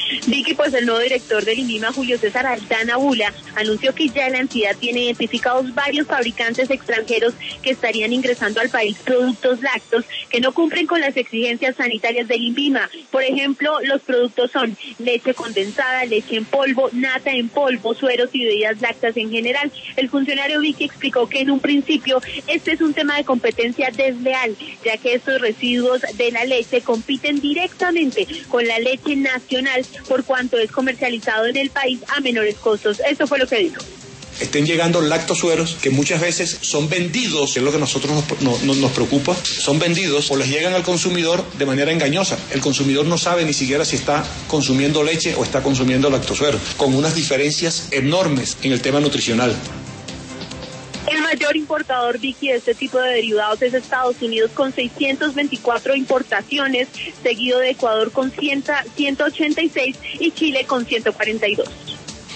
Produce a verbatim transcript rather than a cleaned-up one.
Vicky, pues el nuevo director del INVIMA, Julio César Aldana Bula, anunció que ya la entidad tiene identificados varios fabricantes extranjeros que estarían ingresando al país productos lácteos que no cumplen con las exigencias sanitarias del INVIMA. Por ejemplo, los productos son leche condensada, leche en polvo, nata en polvo, sueros y bebidas lácteas en general. El funcionario Vicky explicó que en un principio este es un tema de competencia desleal, ya que estos residuos de la leche compiten directamente con la leche nacional por cuanto es comercializado en el país a menores costos. Esto fue lo que dijo. Estén llegando lactosueros que muchas veces son vendidos, que es lo que a nosotros nos, nos, nos preocupa, son vendidos o les llegan al consumidor de manera engañosa. El consumidor no sabe ni siquiera si está consumiendo leche o está consumiendo lactosueros, con unas diferencias enormes en el tema nutricional. El mayor importador, Vicky, de este tipo de derivados es Estados Unidos con seiscientas veinticuatro importaciones, seguido de Ecuador con ciento ochenta y seis y Chile con ciento cuarenta y dos.